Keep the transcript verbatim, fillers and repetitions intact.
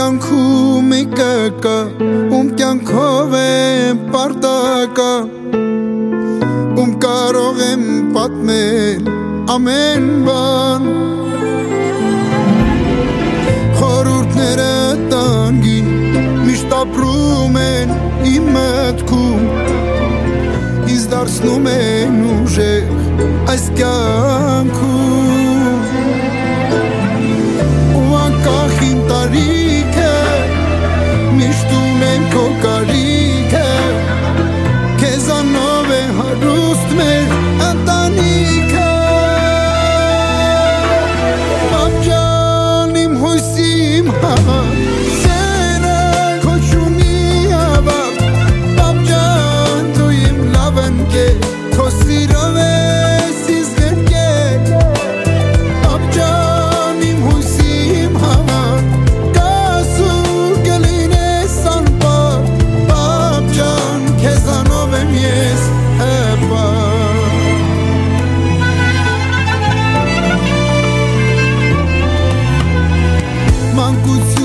կյանքում եկա կա, ում կյանքով եմ պարտակա, ում կարող եմ պատմել ամեն բան, խորհուրդները տանգին միշտ ապրում են իմ մտքում, ինձ դարձնում են ուժեղ այս կյանքում, ու անկախ իմ տարիքը միշտ ունեմ քո կարիքը, քեզանով է հարուստ մեր ընտանիքը, պապ ջան իմ հույսի իմ համար, սերը քո չունի ավարտ, պապ ջան դու իմ լավ ընկեր, քո սիրով ես ինձ գրկել, պապ ջան իմ հույսի իմ համար, կասուր կլինես անպարտ, պապ ջան քեզանով եմ ես հպարտ, մանկություն